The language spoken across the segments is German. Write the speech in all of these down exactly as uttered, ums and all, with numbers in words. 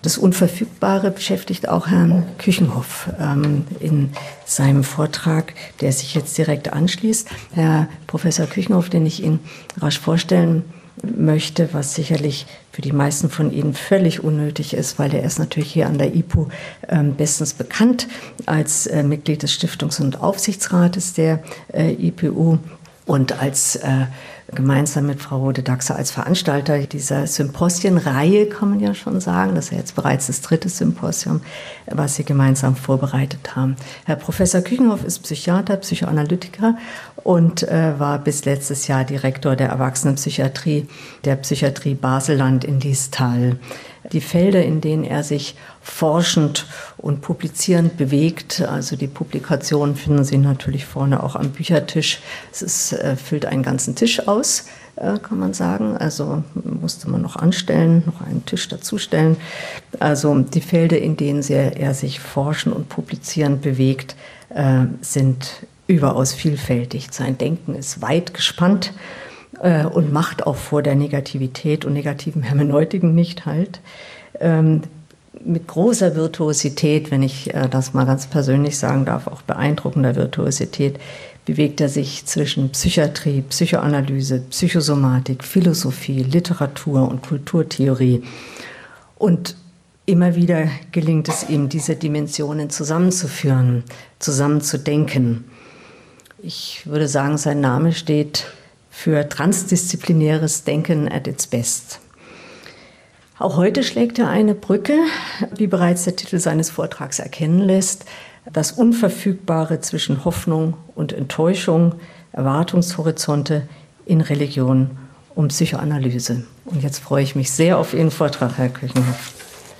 Das Unverfügbare beschäftigt auch Herrn Küchenhoff ähm, in seinem Vortrag, der sich jetzt direkt anschließt. Herr Professor Küchenhoff, den ich Ihnen rasch vorstellen möchte, was sicherlich für die meisten von Ihnen völlig unnötig ist, weil er ist natürlich hier an der I P U äh, bestens bekannt als äh, Mitglied des Stiftungs- und Aufsichtsrates der äh, I P U und als äh, gemeinsam mit Frau Rode-Daxer als Veranstalter dieser Symposienreihe, kann man ja schon sagen. Das ist ja jetzt bereits das dritte Symposium, was Sie gemeinsam vorbereitet haben. Herr Professor Küchenhoff ist Psychiater, Psychoanalytiker und äh, war bis letztes Jahr Direktor der Erwachsenenpsychiatrie der Psychiatrie Baselland in Liestal. Die Felder, in denen er sich forschend und publizierend bewegt, also die Publikationen finden Sie natürlich vorne auch am Büchertisch. Es ist, äh, füllt einen ganzen Tisch aus, äh, kann man sagen. Also musste man noch anstellen, noch einen Tisch dazustellen. Also die Felder, in denen er, er sich forschend und publizierend bewegt, äh, sind überaus vielfältig. Sein Denken ist weit gespannt äh, und macht auch vor der Negativität und negativen Hermeneutiken nicht halt. Ähm, mit großer Virtuosität, wenn ich äh, das mal ganz persönlich sagen darf, auch beeindruckender Virtuosität, bewegt er sich zwischen Psychiatrie, Psychoanalyse, Psychosomatik, Philosophie, Literatur und Kulturtheorie. Und immer wieder gelingt es ihm, diese Dimensionen zusammenzuführen, zusammenzudenken. Ich würde sagen, sein Name steht für transdisziplinäres Denken at its best. Auch heute schlägt er eine Brücke, wie bereits der Titel seines Vortrags erkennen lässt, das Unverfügbare zwischen Hoffnung und Enttäuschung, Erwartungshorizonte in Religion und Psychoanalyse. Und jetzt freue ich mich sehr auf Ihren Vortrag, Herr Küchenhoff.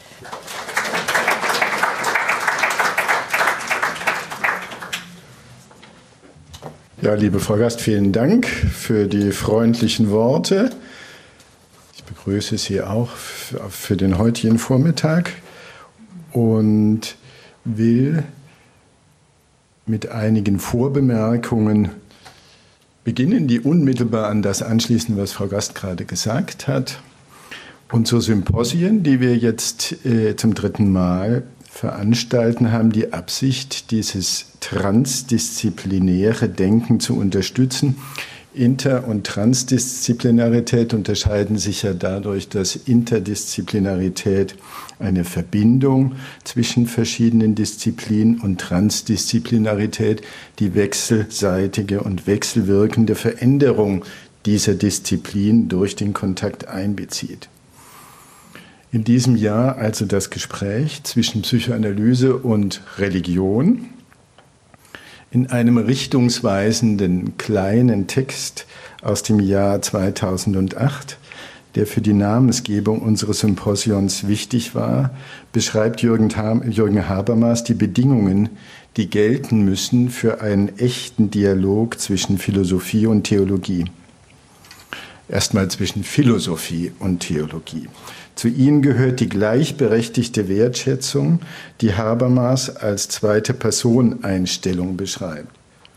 Ja, liebe Frau Gast, vielen Dank für die freundlichen Worte. Ich begrüße Sie auch für den heutigen Vormittag und will mit einigen Vorbemerkungen beginnen, die unmittelbar an das anschließen, was Frau Gast gerade gesagt hat. Unsere Symposien, die wir jetzt äh, zum dritten Mal veranstalten, haben die Absicht, dieses transdisziplinäre Denken zu unterstützen. Inter- und Transdisziplinarität unterscheiden sich ja dadurch, dass Interdisziplinarität eine Verbindung zwischen verschiedenen Disziplinen und Transdisziplinarität die wechselseitige und wechselwirkende Veränderung dieser Disziplin durch den Kontakt einbezieht. In diesem Jahr also das Gespräch zwischen Psychoanalyse und Religion. In einem richtungsweisenden kleinen Text aus dem Jahr zweitausendacht, der für die Namensgebung unseres Symposions wichtig war, beschreibt Jürgen, Jürgen Habermas die Bedingungen, die gelten müssen für einen echten Dialog zwischen Philosophie und Theologie. Erstmal zwischen Philosophie und Theologie. Zu ihnen gehört die gleichberechtigte Wertschätzung, die Habermas als zweite Person-Einstellung beschreibt.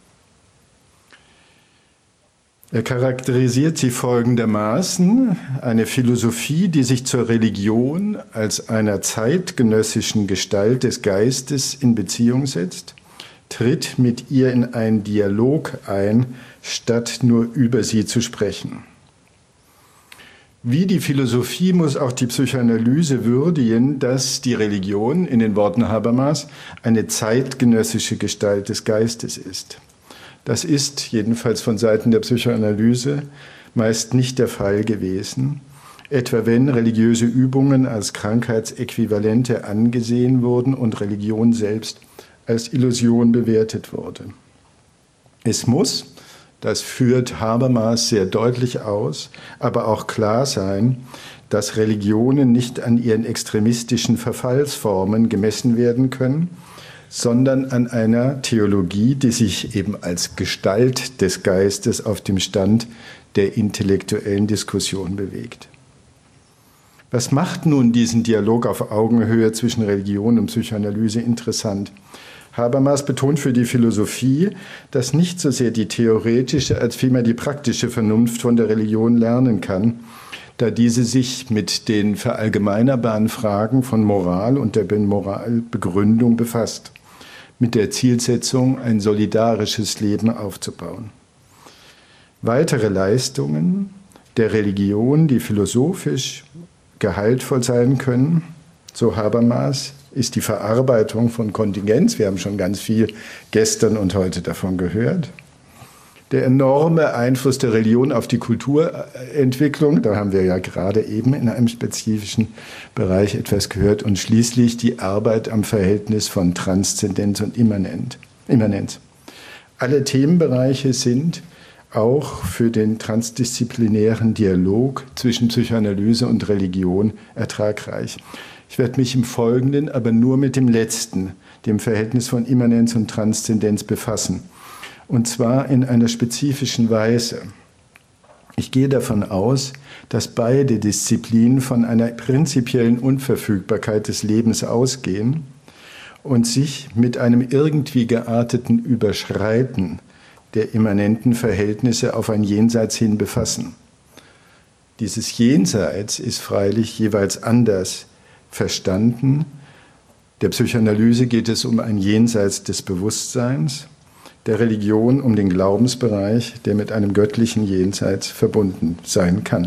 Er charakterisiert sie folgendermaßen: eine Philosophie, die sich zur Religion als einer zeitgenössischen Gestalt des Geistes in Beziehung setzt, tritt mit ihr in einen Dialog ein, statt nur über sie zu sprechen. Wie die Philosophie muss auch die Psychoanalyse würdigen, dass die Religion, in den Worten Habermas, eine zeitgenössische Gestalt des Geistes ist. Das ist, jedenfalls von Seiten der Psychoanalyse, meist nicht der Fall gewesen, etwa wenn religiöse Übungen als Krankheitsäquivalente angesehen wurden und Religion selbst als Illusion bewertet wurde. Es muss, das führt Habermas sehr deutlich aus, aber auch klar sein, dass Religionen nicht an ihren extremistischen Verfallsformen gemessen werden können, sondern an einer Theologie, die sich eben als Gestalt des Geistes auf dem Stand der intellektuellen Diskussion bewegt. Was macht nun diesen Dialog auf Augenhöhe zwischen Religion und Psychoanalyse interessant? Habermas betont für die Philosophie, dass nicht so sehr die theoretische als vielmehr die praktische Vernunft von der Religion lernen kann, da diese sich mit den verallgemeinerbaren Fragen von Moral und der Moralbegründung befasst, mit der Zielsetzung, ein solidarisches Leben aufzubauen. Weitere Leistungen der Religion, die philosophisch gehaltvoll sein können, so Habermas, ist die Verarbeitung von Kontingenz. Wir haben schon ganz viel gestern und heute davon gehört. Der enorme Einfluss der Religion auf die Kulturentwicklung, da haben wir ja gerade eben in einem spezifischen Bereich etwas gehört. Und schließlich die Arbeit am Verhältnis von Transzendenz und Immanenz. Alle Themenbereiche sind auch für den transdisziplinären Dialog zwischen Psychoanalyse und Religion ertragreich. Ich werde mich im Folgenden aber nur mit dem letzten, dem Verhältnis von Immanenz und Transzendenz befassen. Und zwar in einer spezifischen Weise. Ich gehe davon aus, dass beide Disziplinen von einer prinzipiellen Unverfügbarkeit des Lebens ausgehen und sich mit einem irgendwie gearteten Überschreiten der immanenten Verhältnisse auf ein Jenseits hin befassen. Dieses Jenseits ist freilich jeweils anders verstanden. Der Psychoanalyse geht es um ein Jenseits des Bewusstseins, der Religion um den Glaubensbereich, der mit einem göttlichen Jenseits verbunden sein kann.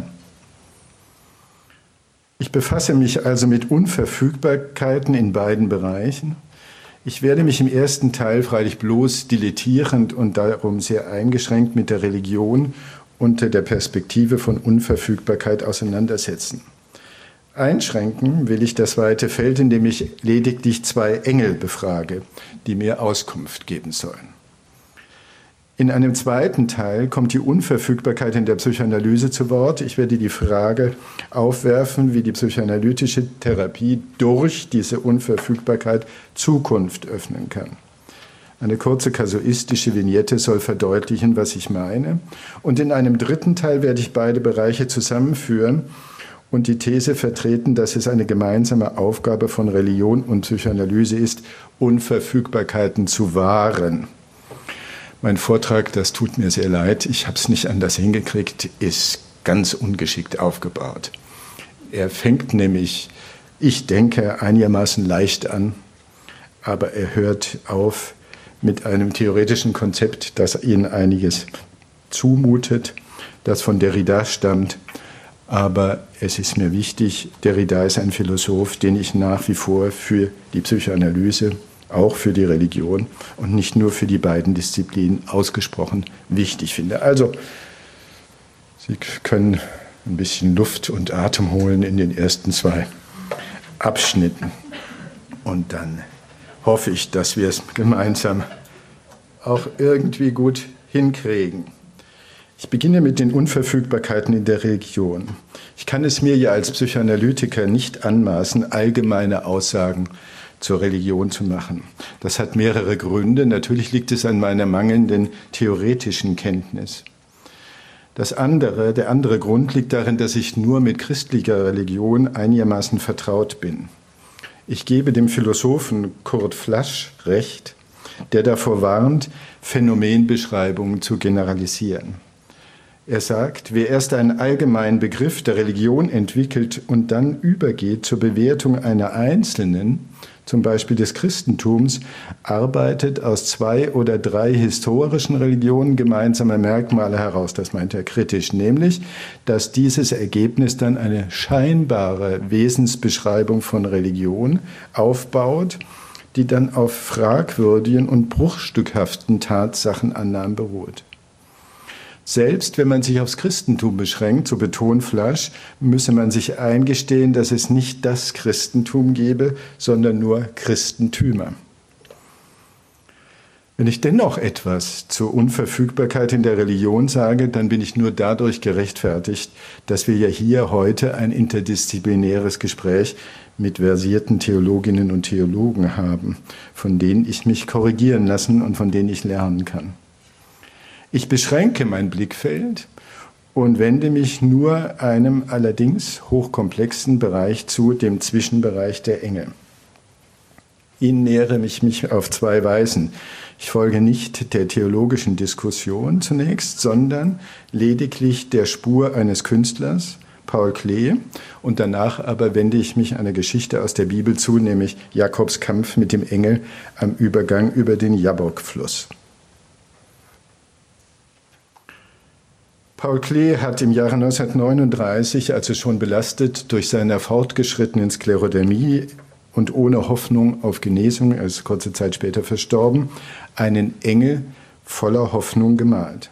Ich befasse mich also mit Unverfügbarkeiten in beiden Bereichen. Ich werde mich im ersten Teil freilich bloß dilettierend und darum sehr eingeschränkt mit der Religion unter der Perspektive von Unverfügbarkeit auseinandersetzen. Einschränken will ich das weite Feld, indem ich lediglich zwei Engel befrage, die mir Auskunft geben sollen. In einem zweiten Teil kommt die Unverfügbarkeit in der Psychoanalyse zu Wort. Ich werde die Frage aufwerfen, wie die psychoanalytische Therapie durch diese Unverfügbarkeit Zukunft öffnen kann. Eine kurze kasuistische Vignette soll verdeutlichen, was ich meine. Und in einem dritten Teil werde ich beide Bereiche zusammenführen und die These vertreten, dass es eine gemeinsame Aufgabe von Religion und Psychoanalyse ist, Unverfügbarkeiten zu wahren. Mein Vortrag, das tut mir sehr leid, ich habe es nicht anders hingekriegt, ist ganz ungeschickt aufgebaut. Er fängt nämlich, ich denke, einigermaßen leicht an, aber er hört auf mit einem theoretischen Konzept, das Ihnen einiges zumutet, das von Derrida stammt. Aber es ist mir wichtig, Derrida ist ein Philosoph, den ich nach wie vor für die Psychoanalyse, auch für die Religion und nicht nur für die beiden Disziplinen ausgesprochen wichtig finde. Also, Sie können ein bisschen Luft und Atem holen in den ersten zwei Abschnitten. Und dann hoffe ich, dass wir es gemeinsam auch irgendwie gut hinkriegen. Ich beginne mit den Unverfügbarkeiten in der Religion. Ich kann es mir ja als Psychoanalytiker nicht anmaßen, allgemeine Aussagen zur Religion zu machen. Das hat mehrere Gründe. Natürlich liegt es an meiner mangelnden theoretischen Kenntnis. Das andere, der andere Grund liegt darin, dass ich nur mit christlicher Religion einigermaßen vertraut bin. Ich gebe dem Philosophen Kurt Flasch recht, der davor warnt, Phänomenbeschreibungen zu generalisieren. Er sagt, wer erst einen allgemeinen Begriff der Religion entwickelt und dann übergeht zur Bewertung einer einzelnen, zum Beispiel des Christentums, arbeitet aus zwei oder drei historischen Religionen gemeinsame Merkmale heraus. Das meint er kritisch, nämlich, dass dieses Ergebnis dann eine scheinbare Wesensbeschreibung von Religion aufbaut, die dann auf fragwürdigen und bruchstückhaften Tatsachenannahmen beruht. Selbst wenn man sich aufs Christentum beschränkt, so betont Flasch, müsse man sich eingestehen, dass es nicht das Christentum gebe, sondern nur Christentümer. Wenn ich dennoch etwas zur Unverfügbarkeit in der Religion sage, dann bin ich nur dadurch gerechtfertigt, dass wir ja hier heute ein interdisziplinäres Gespräch mit versierten Theologinnen und Theologen haben, von denen ich mich korrigieren lassen und von denen ich lernen kann. Ich beschränke mein Blickfeld und wende mich nur einem allerdings hochkomplexen Bereich zu, dem Zwischenbereich der Engel. Ihnen nähere ich mich auf zwei Weisen. Ich folge nicht der theologischen Diskussion zunächst, sondern lediglich der Spur eines Künstlers, Paul Klee, und danach aber wende ich mich einer Geschichte aus der Bibel zu, nämlich Jakobs Kampf mit dem Engel am Übergang über den Jabbok-Fluss. Paul Klee hat im Jahre neunzehnhundertneununddreißig, also schon belastet durch seine fortgeschrittene Sklerodermie und ohne Hoffnung auf Genesung, er ist kurze Zeit später verstorben, einen Engel voller Hoffnung gemalt.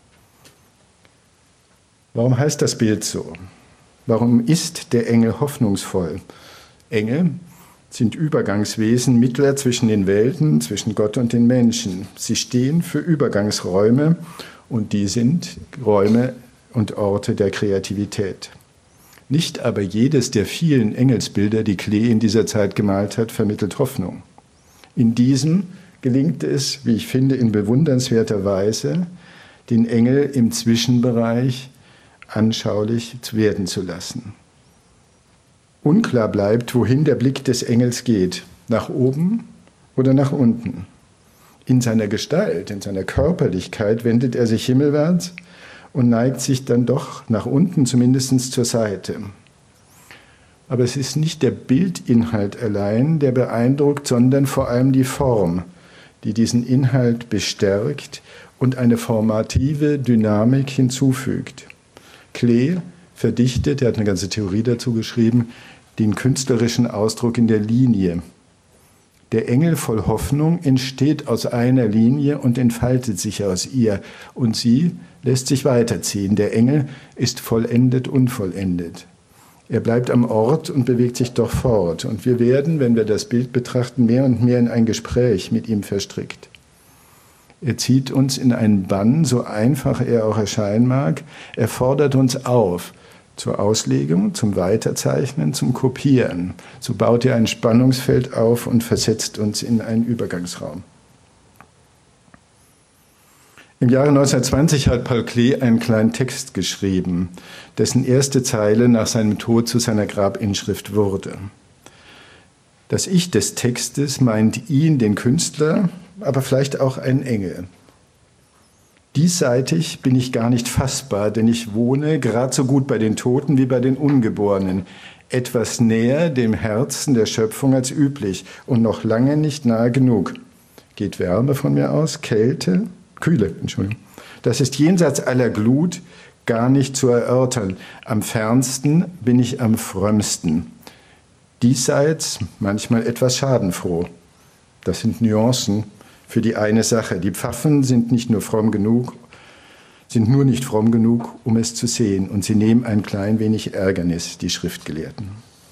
Warum heißt das Bild so? Warum ist der Engel hoffnungsvoll? Engel sind Übergangswesen, Mittler zwischen den Welten, zwischen Gott und den Menschen. Sie stehen für Übergangsräume und die sind Räume und Orte der Kreativität. Nicht aber jedes der vielen Engelsbilder, die Klee in dieser Zeit gemalt hat, vermittelt Hoffnung. In diesem gelingt es, wie ich finde, in bewundernswerter Weise, den Engel im Zwischenbereich anschaulich werden zu lassen. Unklar bleibt, wohin der Blick des Engels geht, nach oben oder nach unten. In seiner Gestalt, in seiner Körperlichkeit wendet er sich himmelwärts und neigt sich dann doch nach unten, zumindest zur Seite. Aber es ist nicht der Bildinhalt allein, der beeindruckt, sondern vor allem die Form, die diesen Inhalt bestärkt und eine formative Dynamik hinzufügt. Klee verdichtet, er hat eine ganze Theorie dazu geschrieben, den künstlerischen Ausdruck in der Linie. Der Engel voll Hoffnung entsteht aus einer Linie und entfaltet sich aus ihr. Und sie lässt sich weiterziehen. Der Engel ist vollendet, unvollendet. Er bleibt am Ort und bewegt sich doch fort. Und wir werden, wenn wir das Bild betrachten, mehr und mehr in ein Gespräch mit ihm verstrickt. Er zieht uns in einen Bann, so einfach er auch erscheinen mag. Er fordert uns auf zur Auslegung, zum Weiterzeichnen, zum Kopieren. So baut er ein Spannungsfeld auf und versetzt uns in einen Übergangsraum. Im Jahre neunzehnhundertzwanzig hat Paul Klee einen kleinen Text geschrieben, dessen erste Zeile nach seinem Tod zu seiner Grabinschrift wurde. Das Ich des Textes meint ihn, den Künstler, aber vielleicht auch einen Engel. Diesseitig bin ich gar nicht fassbar, denn ich wohne gerade so gut bei den Toten wie bei den Ungeborenen, etwas näher dem Herzen der Schöpfung als üblich und noch lange nicht nahe genug. Geht Wärme von mir aus, Kälte, Kühle, Entschuldigung. Das ist jenseits aller Glut gar nicht zu erörtern. Am fernsten bin ich am frömmsten. Diesseits manchmal etwas schadenfroh. Das sind Nuancen für die eine Sache. Die Pfaffen sind nicht nur fromm genug, sind nur nicht fromm genug, um es zu sehen. Und sie nehmen ein klein wenig Ärgernis, die Schriftgelehrten.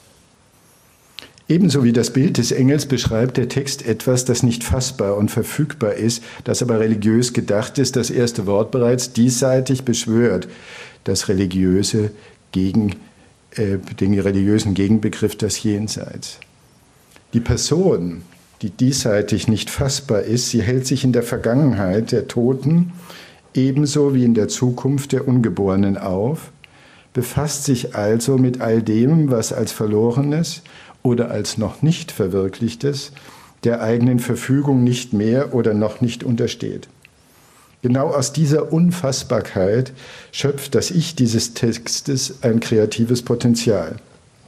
Ebenso wie das Bild des Engels beschreibt der Text etwas, das nicht fassbar und verfügbar ist, das aber religiös gedacht ist. Das erste Wort bereits diesseitig beschwört das religiöse gegen, äh, den religiösen Gegenbegriff das Jenseits. Die Person, die diesseitig nicht fassbar ist, sie hält sich in der Vergangenheit der Toten ebenso wie in der Zukunft der Ungeborenen auf, befasst sich also mit all dem, was als Verlorenes oder als noch nicht Verwirklichtes der eigenen Verfügung nicht mehr oder noch nicht untersteht. Genau aus dieser Unfassbarkeit schöpft das Ich dieses Textes ein kreatives Potenzial.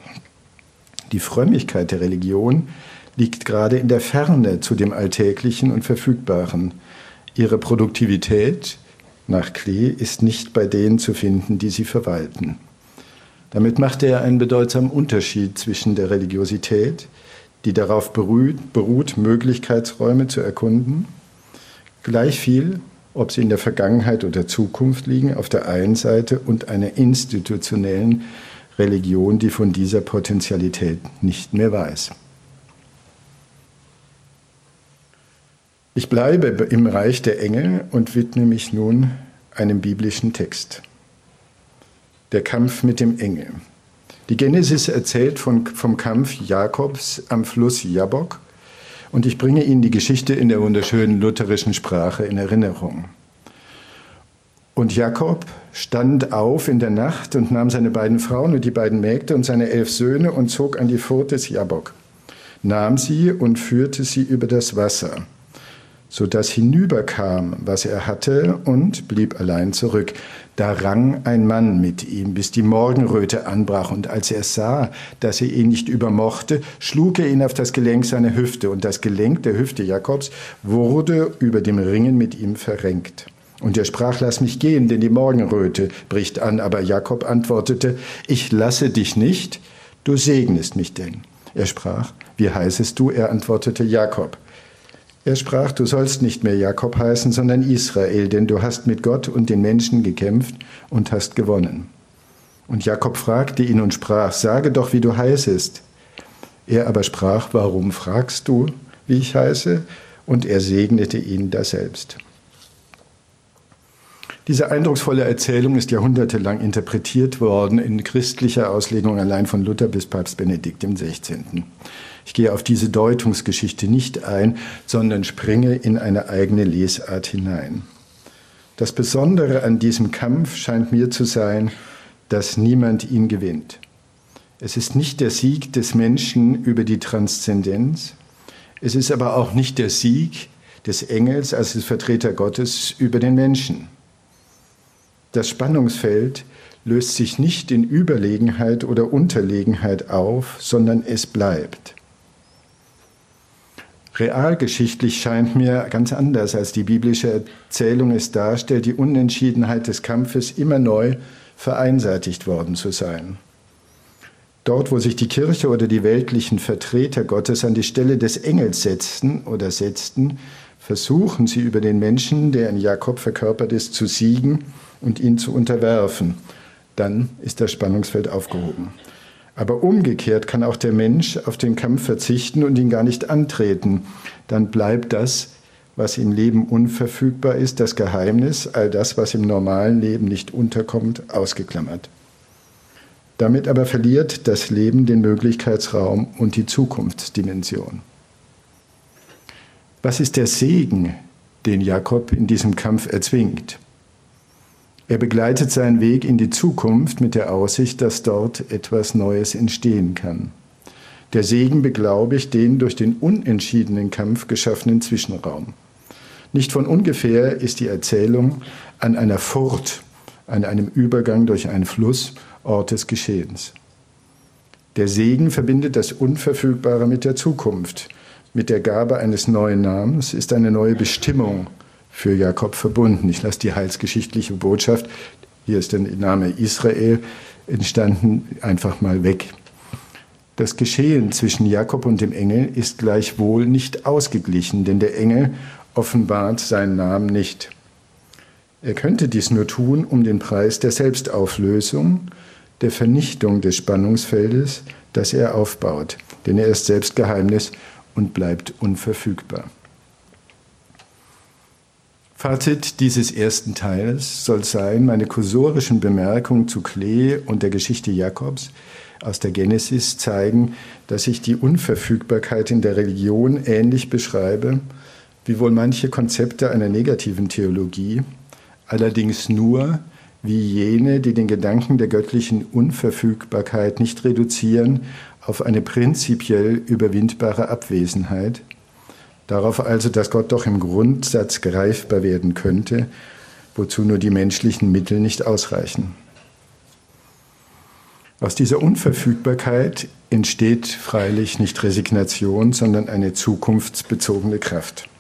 Die Frömmigkeit der Religion liegt gerade in der Ferne zu dem Alltäglichen und Verfügbaren. Ihre Produktivität, nach Klee, ist nicht bei denen zu finden, die sie verwalten. Damit macht er einen bedeutsamen Unterschied zwischen der Religiosität, die darauf beruht, beruht, Möglichkeitsräume zu erkunden, gleich viel, ob sie in der Vergangenheit oder Zukunft liegen, auf der einen Seite, und einer institutionellen Religion, die von dieser Potentialität nicht mehr weiß. Ich bleibe im Reich der Engel und widme mich nun einem biblischen Text. Der Kampf mit dem Engel. Die Genesis erzählt von, vom Kampf Jakobs am Fluss Jabbok, und ich bringe Ihnen die Geschichte in der wunderschönen lutherischen Sprache in Erinnerung. Und Jakob stand auf in der Nacht und nahm seine beiden Frauen und die beiden Mägde und seine elf Söhne und zog an die Furt des Jabbok, nahm sie und führte sie über das Wasser, sodass hinüberkam, was er hatte, und blieb allein zurück. Da rang ein Mann mit ihm, bis die Morgenröte anbrach. Und als er sah, dass er ihn nicht übermochte, schlug er ihn auf das Gelenk seiner Hüfte. Und das Gelenk der Hüfte Jakobs wurde über dem Ringen mit ihm verrenkt. Und er sprach, lass mich gehen, denn die Morgenröte bricht an. Aber Jakob antwortete, ich lasse dich nicht, du segnest mich denn. Er sprach, wie heißest du? Er antwortete, Jakob. Er sprach, du sollst nicht mehr Jakob heißen, sondern Israel, denn du hast mit Gott und den Menschen gekämpft und hast gewonnen. Und Jakob fragte ihn und sprach, sage doch, wie du heißest. Er aber sprach, warum fragst du, wie ich heiße? Und er segnete ihn daselbst. Diese eindrucksvolle Erzählung ist jahrhundertelang interpretiert worden in christlicher Auslegung allein von Luther bis Papst Benedikt dem Sechzehnten. Ich gehe auf diese Deutungsgeschichte nicht ein, sondern springe in eine eigene Lesart hinein. Das Besondere an diesem Kampf scheint mir zu sein, dass niemand ihn gewinnt. Es ist nicht der Sieg des Menschen über die Transzendenz, es ist aber auch nicht der Sieg des Engels als des Vertreter Gottes über den Menschen. Das Spannungsfeld löst sich nicht in Überlegenheit oder Unterlegenheit auf, sondern es bleibt. Realgeschichtlich scheint mir ganz anders, als die biblische Erzählung es darstellt, die Unentschiedenheit des Kampfes immer neu vereinseitigt worden zu sein. Dort, wo sich die Kirche oder die weltlichen Vertreter Gottes an die Stelle des Engels setzten oder setzten, versuchen sie über den Menschen, der in Jakob verkörpert ist, zu siegen und ihn zu unterwerfen. Dann ist das Spannungsfeld aufgehoben. Aber umgekehrt kann auch der Mensch auf den Kampf verzichten und ihn gar nicht antreten. Dann bleibt das, was im Leben unverfügbar ist, das Geheimnis, all das, was im normalen Leben nicht unterkommt, ausgeklammert. Damit aber verliert das Leben den Möglichkeitsraum und die Zukunftsdimension. Was ist der Segen, den Jakob in diesem Kampf erzwingt? Er begleitet seinen Weg in die Zukunft mit der Aussicht, dass dort etwas Neues entstehen kann. Der Segen beglaubigt den durch den unentschiedenen Kampf geschaffenen Zwischenraum. Nicht von ungefähr ist die Erzählung an einer Furt, an einem Übergang durch einen Fluss, Ort des Geschehens. Der Segen verbindet das Unverfügbare mit der Zukunft. Mit der Gabe eines neuen Namens ist eine neue Bestimmung für Jakob verbunden. Ich lasse die heilsgeschichtliche Botschaft, hier ist der Name Israel entstanden, einfach mal weg. Das Geschehen zwischen Jakob und dem Engel ist gleichwohl nicht ausgeglichen, denn der Engel offenbart seinen Namen nicht. Er könnte dies nur tun, um den Preis der Selbstauflösung, der Vernichtung des Spannungsfeldes, das er aufbaut, denn er ist selbst Geheimnis und bleibt unverfügbar. Fazit dieses ersten Teils soll sein, meine kursorischen Bemerkungen zu Klee und der Geschichte Jakobs aus der Genesis zeigen, dass ich die Unverfügbarkeit in der Religion ähnlich beschreibe, wie wohl manche Konzepte einer negativen Theologie, allerdings nur wie jene, die den Gedanken der göttlichen Unverfügbarkeit nicht reduzieren auf eine prinzipiell überwindbare Abwesenheit, darauf also, dass Gott doch im Grundsatz greifbar werden könnte, wozu nur die menschlichen Mittel nicht ausreichen. Aus dieser Unverfügbarkeit entsteht freilich nicht Resignation, sondern eine zukunftsbezogene Kraft.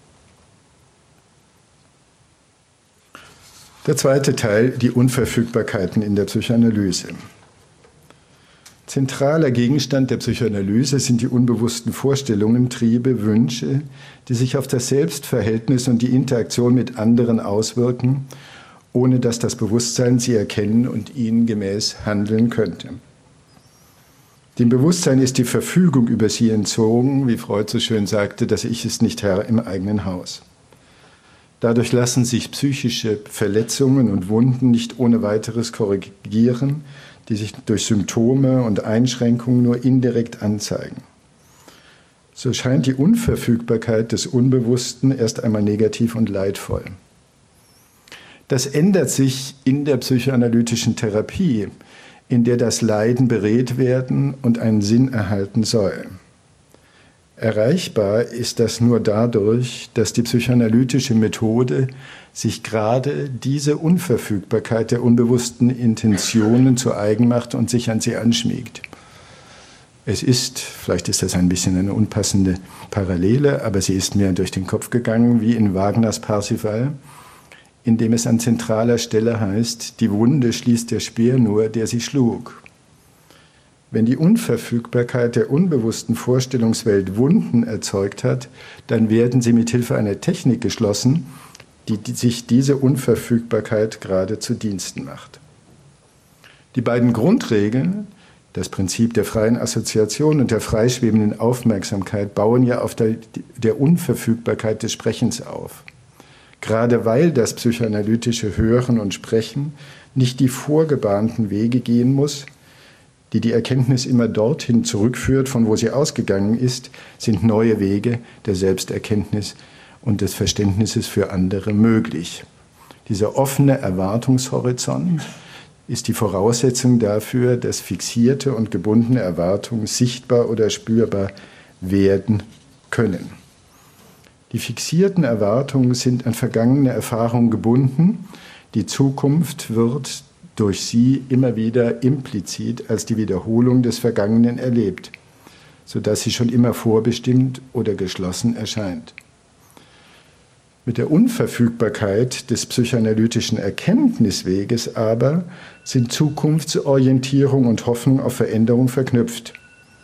Der zweite Teil, die Unverfügbarkeiten in der Psychoanalyse. Zentraler Gegenstand der Psychoanalyse sind die unbewussten Vorstellungen, Triebe, Wünsche, die sich auf das Selbstverhältnis und die Interaktion mit anderen auswirken, ohne dass das Bewusstsein sie erkennen und ihnen gemäß handeln könnte. Dem Bewusstsein ist die Verfügung über sie entzogen, wie Freud so schön sagte, das Ich ist nicht Herr im eigenen Haus. Dadurch lassen sich psychische Verletzungen und Wunden nicht ohne weiteres korrigieren, die sich durch Symptome und Einschränkungen nur indirekt anzeigen. So scheint die Unverfügbarkeit des Unbewussten erst einmal negativ und leidvoll. Das ändert sich in der psychoanalytischen Therapie, in der das Leiden beredt werden und einen Sinn erhalten soll. Erreichbar ist das nur dadurch, dass die psychoanalytische Methode sich gerade diese Unverfügbarkeit der unbewussten Intentionen zu eigen macht und sich an sie anschmiegt. Es ist, vielleicht ist das ein bisschen eine unpassende Parallele, aber sie ist mir durch den Kopf gegangen, wie in Wagners Parsifal, in dem es an zentraler Stelle heißt, die Wunde schließt der Speer nur, der sie schlug. Wenn die Unverfügbarkeit der unbewussten Vorstellungswelt Wunden erzeugt hat, dann werden sie mit Hilfe einer Technik geschlossen, die, die sich diese Unverfügbarkeit gerade zu Diensten macht. Die beiden Grundregeln, das Prinzip der freien Assoziation und der freischwebenden Aufmerksamkeit, bauen ja auf der, der Unverfügbarkeit des Sprechens auf. Gerade weil das psychoanalytische Hören und Sprechen nicht die vorgebahnten Wege gehen muss, die die Erkenntnis immer dorthin zurückführt, von wo sie ausgegangen ist, sind neue Wege der Selbsterkenntnis und des Verständnisses für andere möglich. Dieser offene Erwartungshorizont ist die Voraussetzung dafür, dass fixierte und gebundene Erwartungen sichtbar oder spürbar werden können. Die fixierten Erwartungen sind an vergangene Erfahrungen gebunden. Die Zukunft wird durch sie immer wieder implizit als die Wiederholung des Vergangenen erlebt, sodass sie schon immer vorbestimmt oder geschlossen erscheint. Mit der Unverfügbarkeit des psychoanalytischen Erkenntnisweges aber sind Zukunftsorientierung und Hoffnung auf Veränderung verknüpft.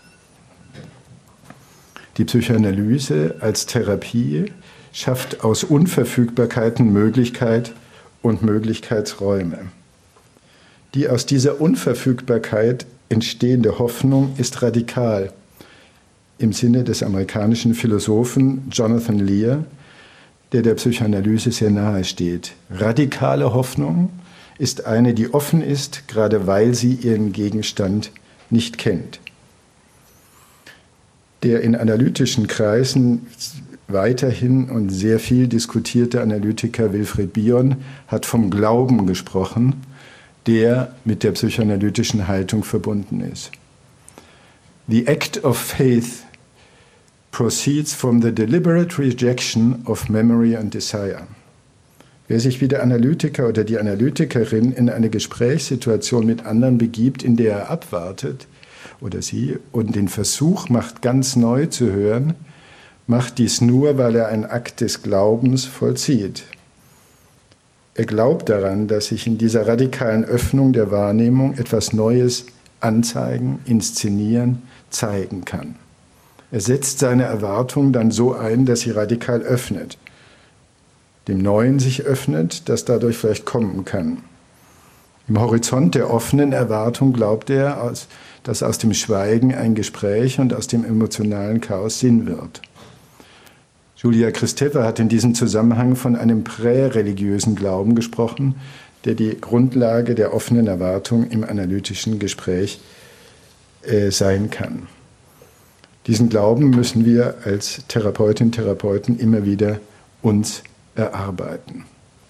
Die Psychoanalyse als Therapie schafft aus Unverfügbarkeiten Möglichkeit und Möglichkeitsräume. Die aus dieser Unverfügbarkeit entstehende Hoffnung ist radikal, im Sinne des amerikanischen Philosophen Jonathan Lear, der der Psychoanalyse sehr nahe steht. Radikale Hoffnung ist eine, die offen ist, gerade weil sie ihren Gegenstand nicht kennt. Der in analytischen Kreisen weiterhin und sehr viel diskutierte Analytiker Wilfried Bion hat vom Glauben gesprochen, der mit der psychoanalytischen Haltung verbunden ist. The act of faith proceeds from the deliberate rejection of memory and desire. Wer sich wie der Analytiker oder die Analytikerin in eine Gesprächssituation mit anderen begibt, in der er abwartet oder sie und den Versuch macht, ganz neu zu hören, macht dies nur, weil er einen Akt des Glaubens vollzieht. Er glaubt daran, dass sich in dieser radikalen Öffnung der Wahrnehmung etwas Neues anzeigen, inszenieren, zeigen kann. Er setzt seine Erwartung dann so ein, dass sie radikal öffnet, dem Neuen sich öffnet, das dadurch vielleicht kommen kann. Im Horizont der offenen Erwartung glaubt er, dass aus dem Schweigen ein Gespräch und aus dem emotionalen Chaos Sinn wird. Julia Kristeva hat in diesem Zusammenhang von einem präreligiösen Glauben gesprochen, der die Grundlage der offenen Erwartung im analytischen Gespräch äh, sein kann. Diesen Glauben müssen wir als Therapeutinnen und Therapeuten immer wieder uns erarbeiten.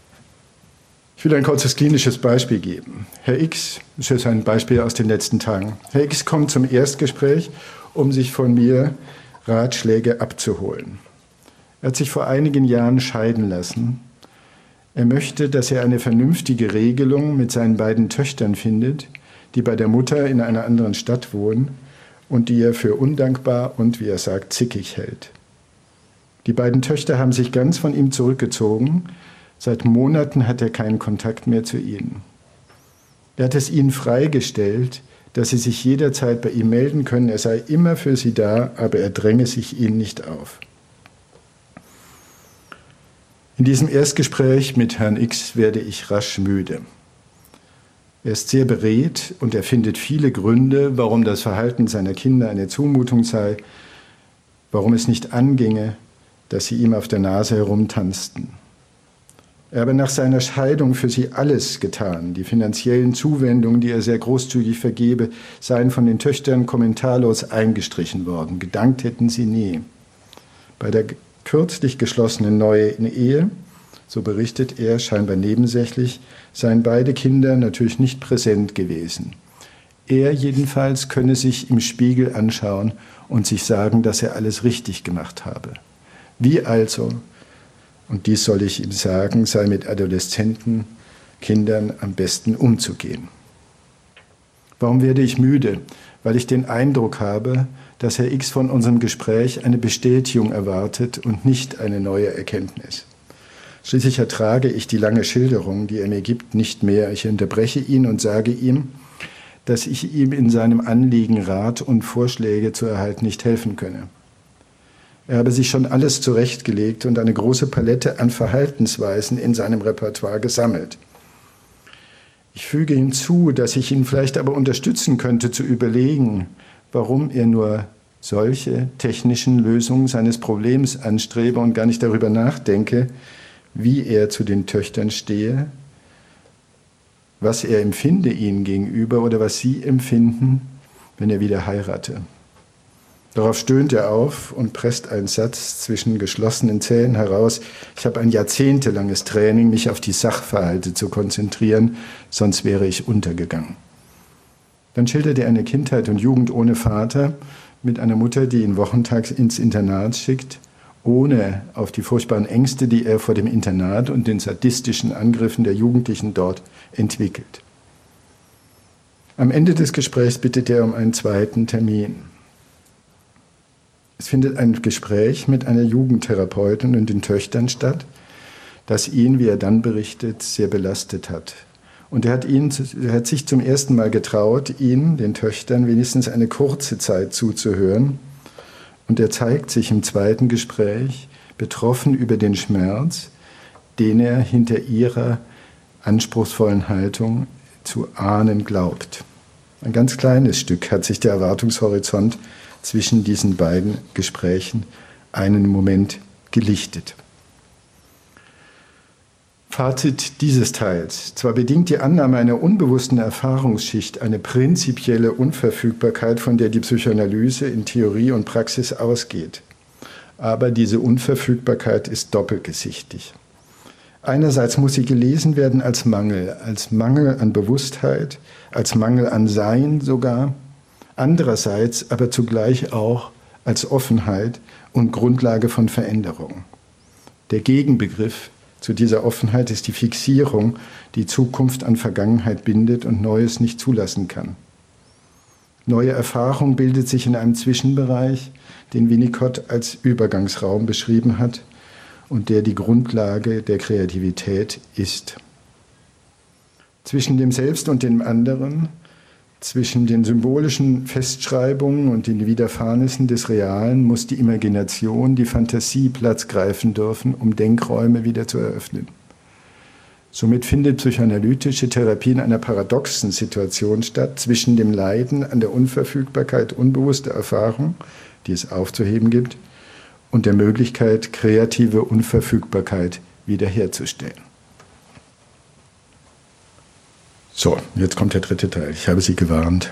Ich will ein kurzes klinisches Beispiel geben. Herr X, das ist ein Beispiel aus den letzten Tagen. Herr X kommt zum Erstgespräch, um sich von mir Ratschläge abzuholen. Er hat sich vor einigen Jahren scheiden lassen. Er möchte, dass er eine vernünftige Regelung mit seinen beiden Töchtern findet, die bei der Mutter in einer anderen Stadt wohnen und die er für undankbar und, wie er sagt, zickig hält. Die beiden Töchter haben sich ganz von ihm zurückgezogen. Seit Monaten hat er keinen Kontakt mehr zu ihnen. Er hat es ihnen freigestellt, dass sie sich jederzeit bei ihm melden können. Er sei immer für sie da, aber er dränge sich ihnen nicht auf. In diesem Erstgespräch mit Herrn X werde ich rasch müde. Er ist sehr beredt und er findet viele Gründe, warum das Verhalten seiner Kinder eine Zumutung sei, warum es nicht anginge, dass sie ihm auf der Nase herumtanzten. Er habe nach seiner Scheidung für sie alles getan. Die finanziellen Zuwendungen, die er sehr großzügig vergebe, seien von den Töchtern kommentarlos eingestrichen worden. Gedankt hätten sie nie. Bei der kürzlich geschlossenen neuen Ehe, so berichtet er, scheinbar nebensächlich, seien beide Kinder natürlich nicht präsent gewesen. Er jedenfalls könne sich im Spiegel anschauen und sich sagen, dass er alles richtig gemacht habe. Wie also, und dies soll ich ihm sagen, sei mit Adoleszenten, Kindern am besten umzugehen. Warum werde ich müde? Weil ich den Eindruck habe, dass Herr X von unserem Gespräch eine Bestätigung erwartet und nicht eine neue Erkenntnis. Schließlich ertrage ich die lange Schilderung, die er mir gibt, nicht mehr. Ich unterbreche ihn und sage ihm, dass ich ihm in seinem Anliegen Rat und Vorschläge zu erhalten nicht helfen könne. Er habe sich schon alles zurechtgelegt und eine große Palette an Verhaltensweisen in seinem Repertoire gesammelt. Ich füge hinzu, dass ich ihn vielleicht aber unterstützen könnte, zu überlegen, warum er nur solche technischen Lösungen seines Problems anstrebe und gar nicht darüber nachdenke, wie er zu den Töchtern stehe, was er empfinde ihnen gegenüber oder was sie empfinden, wenn er wieder heirate. Darauf stöhnt er auf und presst einen Satz zwischen geschlossenen Zähnen heraus: Ich habe ein jahrzehntelanges Training, mich auf die Sachverhalte zu konzentrieren, sonst wäre ich untergegangen. Dann schildert er eine Kindheit und Jugend ohne Vater, mit einer Mutter, die ihn wochentags ins Internat schickt, ohne auf die furchtbaren Ängste, die er vor dem Internat und den sadistischen Angriffen der Jugendlichen dort entwickelt. Am Ende des Gesprächs bittet er um einen zweiten Termin. Es findet ein Gespräch mit einer Jugendtherapeutin und den Töchtern statt, das ihn, wie er dann berichtet, sehr belastet hat. Und er hat, ihn, er hat sich zum ersten Mal getraut, ihnen, den Töchtern, wenigstens eine kurze Zeit zuzuhören. Und er zeigt sich im zweiten Gespräch betroffen über den Schmerz, den er hinter ihrer anspruchsvollen Haltung zu ahnen glaubt. Ein ganz kleines Stück hat sich der Erwartungshorizont zwischen diesen beiden Gesprächen einen Moment gelichtet. Fazit dieses Teils. Zwar bedingt die Annahme einer unbewussten Erfahrungsschicht eine prinzipielle Unverfügbarkeit, von der die Psychoanalyse in Theorie und Praxis ausgeht. Aber diese Unverfügbarkeit ist doppelgesichtig. Einerseits muss sie gelesen werden als Mangel, als Mangel an Bewusstheit, als Mangel an Sein sogar. Andererseits aber zugleich auch als Offenheit und Grundlage von Veränderung. Der Gegenbegriff zu dieser Offenheit ist die Fixierung, die Zukunft an Vergangenheit bindet und Neues nicht zulassen kann. Neue Erfahrung bildet sich in einem Zwischenbereich, den Winnicott als Übergangsraum beschrieben hat und der die Grundlage der Kreativität ist. Zwischen dem Selbst und dem anderen, zwischen den symbolischen Festschreibungen und den Widerfahrnissen des Realen muss die Imagination, die Fantasie Platz greifen dürfen, um Denkräume wieder zu eröffnen. Somit findet psychoanalytische Therapie in einer paradoxen Situation statt, zwischen dem Leiden an der Unverfügbarkeit unbewusster Erfahrung, die es aufzuheben gibt, und der Möglichkeit, kreative Unverfügbarkeit wiederherzustellen. So, jetzt kommt der dritte Teil. Ich habe Sie gewarnt.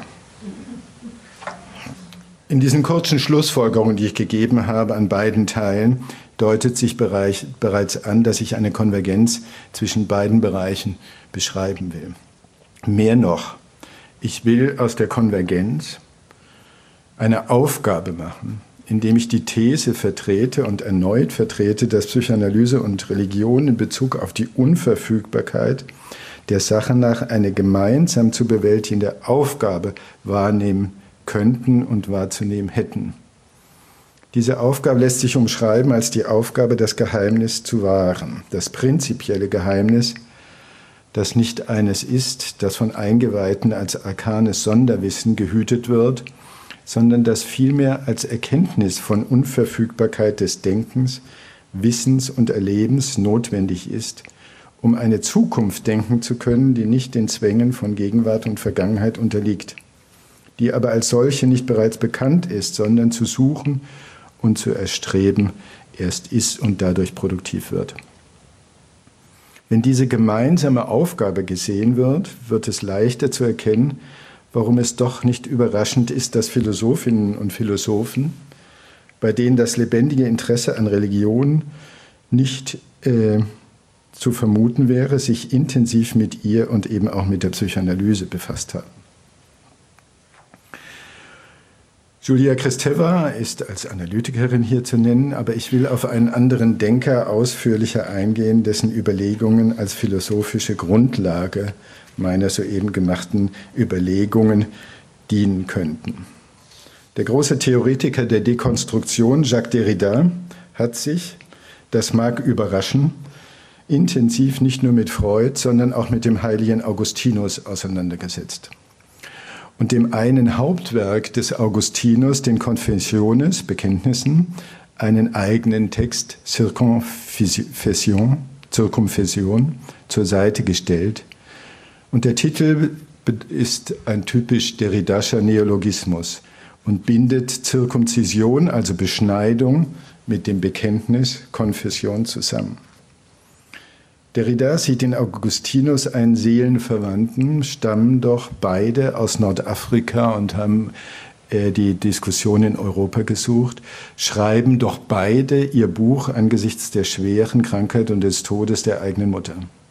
In diesen kurzen Schlussfolgerungen, die ich gegeben habe an beiden Teilen, deutet sich bereits an, dass ich eine Konvergenz zwischen beiden Bereichen beschreiben will. Mehr noch, ich will aus der Konvergenz eine Aufgabe machen, indem ich die These vertrete und erneut vertrete, dass Psychoanalyse und Religion in Bezug auf die Unverfügbarkeit der Sache nach eine gemeinsam zu bewältigende Aufgabe wahrnehmen könnten und wahrzunehmen hätten. Diese Aufgabe lässt sich umschreiben als die Aufgabe, das Geheimnis zu wahren, das prinzipielle Geheimnis, das nicht eines ist, das von Eingeweihten als arkanes Sonderwissen gehütet wird, sondern das vielmehr als Erkenntnis von Unverfügbarkeit des Denkens, Wissens und Erlebens notwendig ist, um eine Zukunft denken zu können, die nicht den Zwängen von Gegenwart und Vergangenheit unterliegt, die aber als solche nicht bereits bekannt ist, sondern zu suchen und zu erstreben erst ist und dadurch produktiv wird. Wenn diese gemeinsame Aufgabe gesehen wird, wird es leichter zu erkennen, warum es doch nicht überraschend ist, dass Philosophinnen und Philosophen, bei denen das lebendige Interesse an Religion nicht äh, zu vermuten wäre, sich intensiv mit ihr und eben auch mit der Psychoanalyse befasst haben. Julia Kristeva ist als Analytikerin hier zu nennen, aber ich will auf einen anderen Denker ausführlicher eingehen, dessen Überlegungen als philosophische Grundlage meiner soeben gemachten Überlegungen dienen könnten. Der große Theoretiker der Dekonstruktion, Jacques Derrida, hat sich, das mag überraschen, intensiv nicht nur mit Freud, sondern auch mit dem heiligen Augustinus auseinandergesetzt. Und dem einen Hauptwerk des Augustinus, den Confessiones, Bekenntnissen, einen eigenen Text, Circumfession, Circumfession, zur Seite gestellt. Und der Titel ist ein typisch derridascher Neologismus und bindet Zirkumzision, also Beschneidung, mit dem Bekenntnis, Konfession zusammen. Derrida sieht in Augustinus einen Seelenverwandten, stammen doch beide aus Nordafrika und haben äh, die Diskussion in Europa gesucht, schreiben doch beide ihr Buch angesichts der schweren Krankheit und des Todes der eigenen Mutter.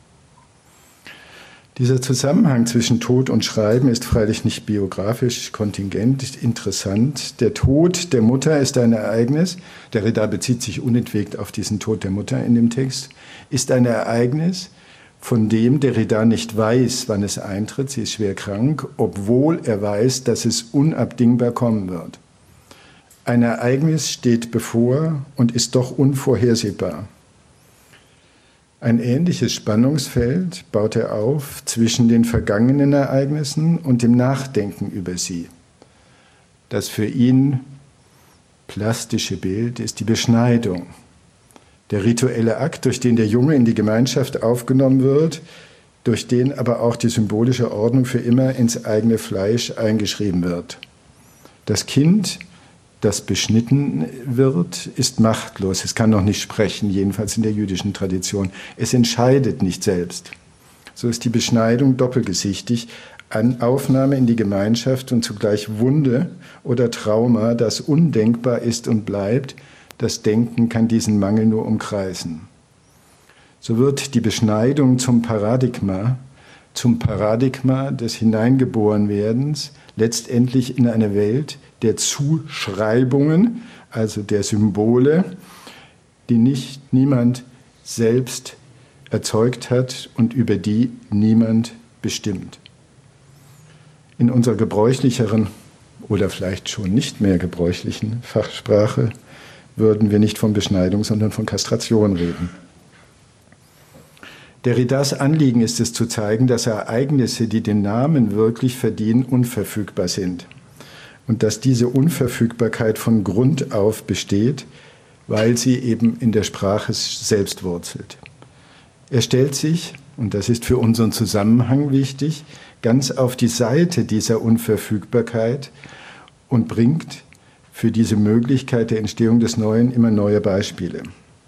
Dieser Zusammenhang zwischen Tod und Schreiben ist freilich nicht biografisch kontingent, ist interessant. Der Tod der Mutter ist ein Ereignis, Derrida bezieht sich unentwegt auf diesen Tod der Mutter in dem Text, ist ein Ereignis, von dem Derrida nicht weiß, wann es eintritt, sie ist schwer krank, obwohl er weiß, dass es unabdingbar kommen wird. Ein Ereignis steht bevor und ist doch unvorhersehbar. Ein ähnliches Spannungsfeld baut er auf zwischen den vergangenen Ereignissen und dem Nachdenken über sie. Das für ihn plastische Bild ist die Beschneidung. Der rituelle Akt, durch den der Junge in die Gemeinschaft aufgenommen wird, durch den aber auch die symbolische Ordnung für immer ins eigene Fleisch eingeschrieben wird. Das Kind, das beschnitten wird, ist machtlos. Es kann noch nicht sprechen, jedenfalls in der jüdischen Tradition. Es entscheidet nicht selbst. So ist die Beschneidung doppelgesichtig, an Aufnahme in die Gemeinschaft und zugleich Wunde oder Trauma, das undenkbar ist und bleibt. Das Denken kann diesen Mangel nur umkreisen. So wird die Beschneidung zum Paradigma, zum Paradigma des Hineingeborenwerdens, letztendlich in eine Welt der Zuschreibungen, also der Symbole, die nicht niemand selbst erzeugt hat und über die niemand bestimmt. In unserer gebräuchlicheren oder vielleicht schon nicht mehr gebräuchlichen Fachsprache würden wir nicht von Beschneidung, sondern von Kastration reden. Derridas Anliegen ist es zu zeigen, dass Ereignisse, die den Namen wirklich verdienen, unverfügbar sind. Und dass diese Unverfügbarkeit von Grund auf besteht, weil sie eben in der Sprache selbst wurzelt. Er stellt sich, und das ist für unseren Zusammenhang wichtig, ganz auf die Seite dieser Unverfügbarkeit und bringt für diese Möglichkeit der Entstehung des Neuen immer neue Beispiele.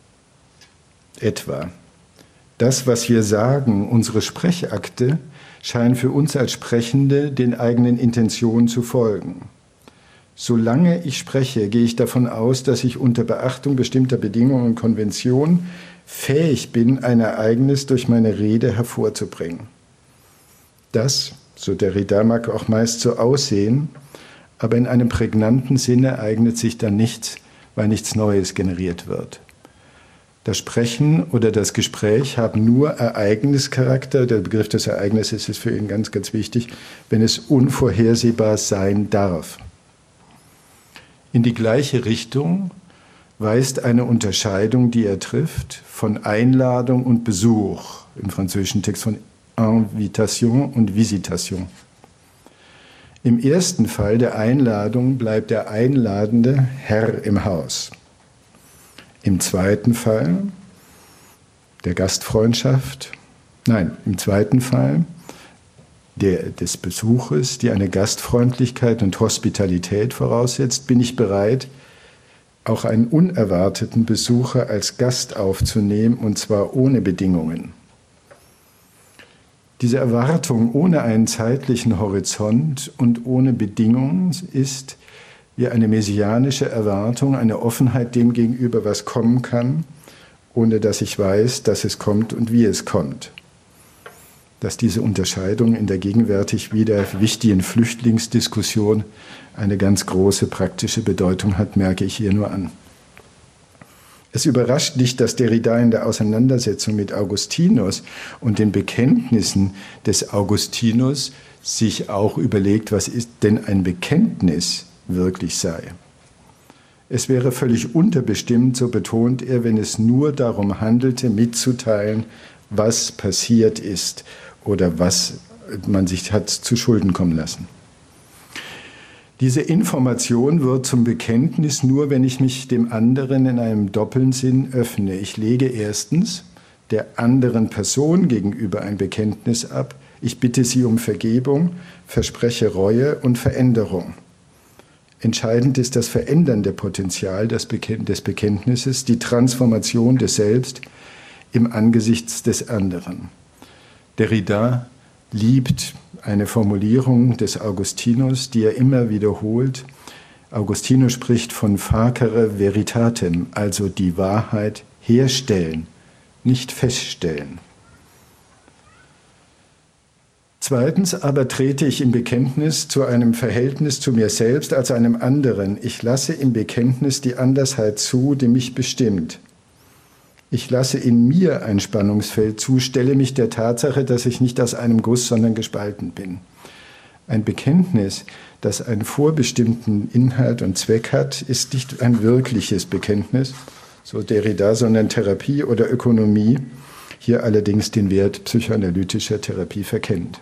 Etwa: Das, was wir sagen, unsere Sprechakte, scheinen für uns als Sprechende den eigenen Intentionen zu folgen. Solange ich spreche, gehe ich davon aus, dass ich unter Beachtung bestimmter Bedingungen und Konventionen fähig bin, ein Ereignis durch meine Rede hervorzubringen. Das, so Derrida, mag auch meist so aussehen, aber in einem prägnanten Sinne ereignet sich dann nichts, weil nichts Neues generiert wird. Das Sprechen oder das Gespräch haben nur Ereignischarakter. Der Begriff des Ereignisses ist für ihn ganz, ganz wichtig, wenn es unvorhersehbar sein darf. In die gleiche Richtung weist eine Unterscheidung, die er trifft, von Einladung und Besuch, im französischen Text von Invitation und Visitation. Im ersten Fall der Einladung bleibt der einladende Herr im Haus. Im zweiten Fall der Gastfreundschaft, nein, im zweiten Fall der, des Besuches, die eine Gastfreundlichkeit und Hospitalität voraussetzt, bin ich bereit, auch einen unerwarteten Besucher als Gast aufzunehmen, und zwar ohne Bedingungen. Diese Erwartung ohne einen zeitlichen Horizont und ohne Bedingungen ist wie eine messianische Erwartung, eine Offenheit dem gegenüber, was kommen kann, ohne dass ich weiß, dass es kommt und wie es kommt. Dass diese Unterscheidung in der gegenwärtig wieder wichtigen Flüchtlingsdiskussion eine ganz große praktische Bedeutung hat, merke ich hier nur an. Es überrascht nicht, dass Derrida in der Auseinandersetzung mit Augustinus und den Bekenntnissen des Augustinus sich auch überlegt, was ist denn ein Bekenntnis wirklich sei. Es wäre völlig unterbestimmt, so betont er, wenn es nur darum handelte, mitzuteilen, was passiert ist oder was man sich hat zu Schulden kommen lassen. Diese Information wird zum Bekenntnis nur, wenn ich mich dem anderen in einem doppelten Sinn öffne. Ich lege erstens der anderen Person gegenüber ein Bekenntnis ab. Ich bitte sie um Vergebung, verspreche Reue und Veränderung. Entscheidend ist das verändernde Potenzial des Bekenntnisses, die Transformation des Selbst im Angesicht des anderen. Derrida liebt eine Formulierung des Augustinus, die er immer wiederholt. Augustinus spricht von facere veritatem, also die Wahrheit herstellen, nicht feststellen. Zweitens aber trete ich im Bekenntnis zu einem Verhältnis zu mir selbst als einem anderen. Ich lasse im Bekenntnis die Andersheit zu, die mich bestimmt. Ich lasse in mir ein Spannungsfeld zu, stelle mich der Tatsache, dass ich nicht aus einem Guss, sondern gespalten bin. Ein Bekenntnis, das einen vorbestimmten Inhalt und Zweck hat, ist nicht ein wirkliches Bekenntnis, so Derrida, sondern Therapie oder Ökonomie, hier allerdings den Wert psychoanalytischer Therapie verkennt.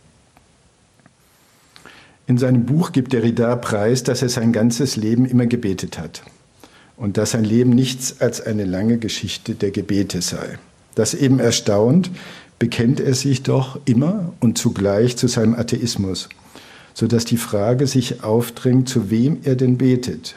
In seinem Buch gibt Derrida preis, dass er sein ganzes Leben immer gebetet hat. Und dass sein Leben nichts als eine lange Geschichte der Gebete sei. Das eben erstaunt, bekennt er sich doch immer und zugleich zu seinem Atheismus, sodass die Frage sich aufdrängt, zu wem er denn betet.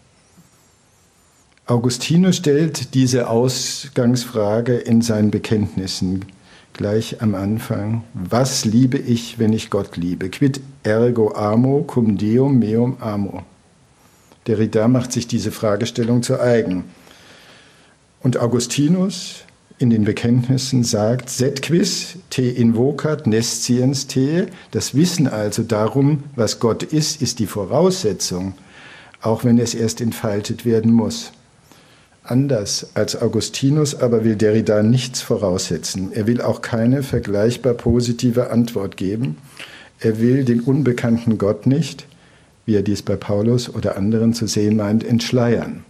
Augustinus stellt diese Ausgangsfrage in seinen Bekenntnissen gleich am Anfang. Was liebe ich, wenn ich Gott liebe? Quid ergo amo, cum Deum meum amo. Derrida macht sich diese Fragestellung zu eigen. Und Augustinus in den Bekenntnissen sagt, sed quis te invocat nesciens te, das Wissen also darum, was Gott ist, ist die Voraussetzung, auch wenn es erst entfaltet werden muss. Anders als Augustinus aber will Derrida nichts voraussetzen. Er will auch keine vergleichbar positive Antwort geben. Er will den unbekannten Gott nicht, wie er dies bei Paulus oder anderen zu sehen meint, entschleiern.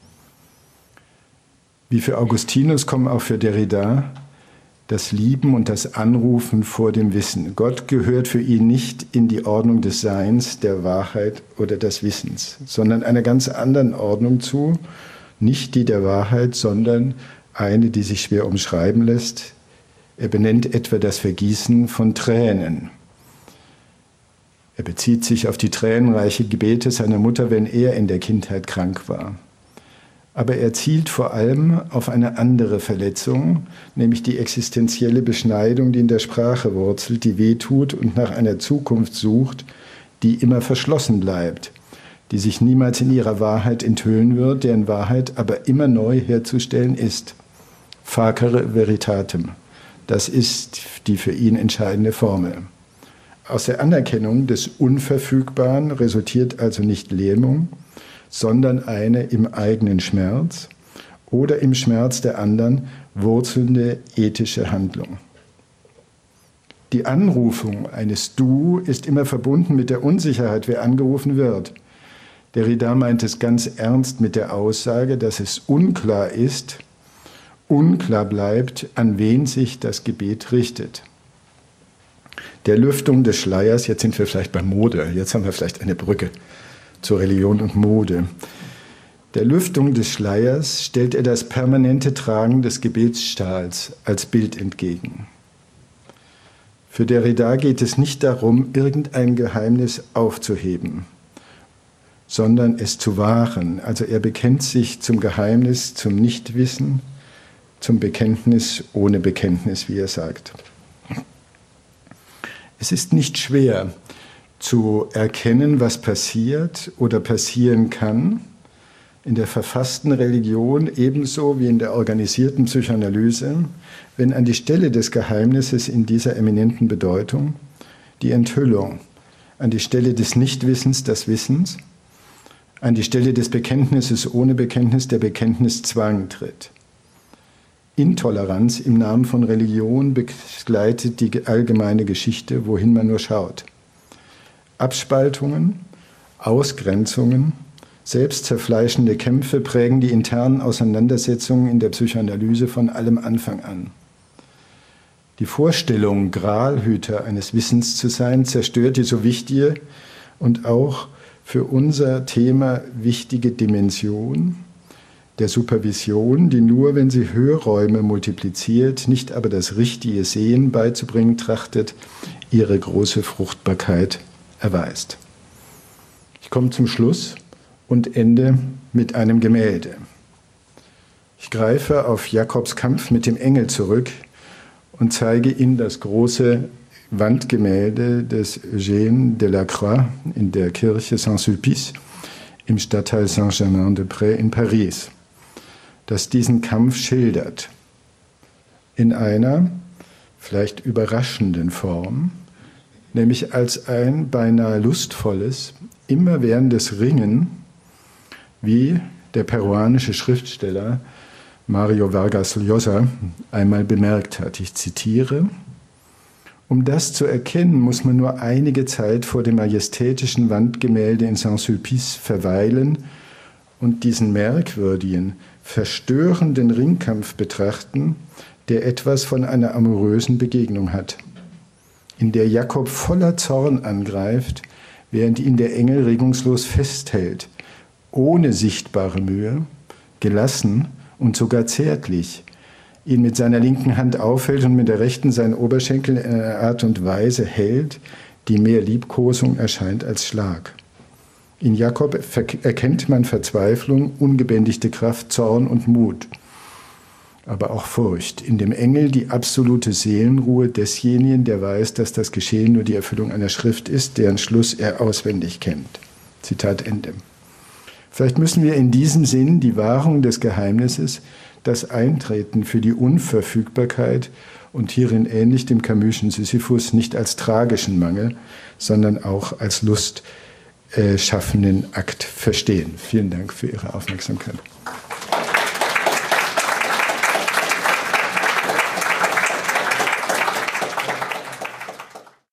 Wie für Augustinus kommen auch für Derrida das Lieben und das Anrufen vor dem Wissen. Gott gehört für ihn nicht in die Ordnung des Seins, der Wahrheit oder des Wissens, sondern einer ganz anderen Ordnung zu, nicht die der Wahrheit, sondern eine, die sich schwer umschreiben lässt. Er benennt etwa das Vergießen von Tränen. Er bezieht sich auf die tränenreiche Gebete seiner Mutter, wenn er in der Kindheit krank war. Aber er zielt vor allem auf eine andere Verletzung, nämlich die existenzielle Beschneidung, die in der Sprache wurzelt, die wehtut und nach einer Zukunft sucht, die immer verschlossen bleibt, die sich niemals in ihrer Wahrheit enthüllen wird, deren Wahrheit aber immer neu herzustellen ist. Facere veritatem, das ist die für ihn entscheidende Formel. Aus der Anerkennung des Unverfügbaren resultiert also nicht Lähmung, sondern eine im eigenen Schmerz oder im Schmerz der anderen wurzelnde ethische Handlung. Die Anrufung eines Du ist immer verbunden mit der Unsicherheit, wer angerufen wird. Derrida meint es ganz ernst mit der Aussage, dass es unklar ist, unklar bleibt, an wen sich das Gebet richtet. Der Lüftung des Schleiers, jetzt sind wir vielleicht bei Mode, jetzt haben wir vielleicht eine Brücke zur Religion und Mode. Der Lüftung des Schleiers stellt er das permanente Tragen des Gebetsstahls als Bild entgegen. Für Derrida geht es nicht darum, irgendein Geheimnis aufzuheben, sondern es zu wahren. Also er bekennt sich zum Geheimnis, zum Nichtwissen, zum Bekenntnis ohne Bekenntnis, wie er sagt. Es ist nicht schwer zu erkennen, was passiert oder passieren kann, in der verfassten Religion ebenso wie in der organisierten Psychoanalyse, wenn an die Stelle des Geheimnisses in dieser eminenten Bedeutung die Enthüllung, an die Stelle des Nichtwissens des Wissens, an die Stelle des Bekenntnisses ohne Bekenntnis der Bekenntniszwang tritt. Intoleranz im Namen von Religion begleitet die allgemeine Geschichte, wohin man nur schaut. Abspaltungen, Ausgrenzungen, selbstzerfleischende Kämpfe prägen die internen Auseinandersetzungen in der Psychoanalyse von allem Anfang an. Die Vorstellung, Gralhüter eines Wissens zu sein, zerstört die so wichtige und auch für unser Thema wichtige Dimension der Supervision, die nur, wenn sie Hörräume multipliziert, nicht aber das richtige Sehen beizubringen trachtet, ihre große Fruchtbarkeit erweist. Ich komme zum Schluss und ende mit einem Gemälde. Ich greife auf Jakobs Kampf mit dem Engel zurück und zeige Ihnen das große Wandgemälde des Eugène Delacroix in der Kirche Saint-Sulpice im Stadtteil Saint-Germain-des-Prés in Paris, das diesen Kampf schildert. In einer vielleicht überraschenden Form, nämlich als ein beinahe lustvolles, immerwährendes Ringen, wie der peruanische Schriftsteller Mario Vargas Llosa einmal bemerkt hat. Ich zitiere: Um das zu erkennen, muss man nur einige Zeit vor dem majestätischen Wandgemälde in Saint-Sulpice verweilen und diesen merkwürdigen, verstörenden Ringkampf betrachten, der etwas von einer amorösen Begegnung hat, in der Jakob voller Zorn angreift, während ihn der Engel regungslos festhält, ohne sichtbare Mühe, gelassen und sogar zärtlich, ihn mit seiner linken Hand aufhält und mit der rechten seinen Oberschenkel in einer Art und Weise hält, die mehr Liebkosung erscheint als Schlag. In Jakob erkennt man Verzweiflung, ungebändigte Kraft, Zorn und Mut, aber auch Furcht. In dem Engel die absolute Seelenruhe desjenigen, der weiß, dass das Geschehen nur die Erfüllung einer Schrift ist, deren Schluss er auswendig kennt. Zitat Ende. Vielleicht müssen wir in diesem Sinn die Wahrung des Geheimnisses, das Eintreten für die Unverfügbarkeit und hierin ähnlich dem Camus'schen Sisyphus nicht als tragischen Mangel, sondern auch als Lust äh, schaffenden Akt verstehen. Vielen Dank für Ihre Aufmerksamkeit.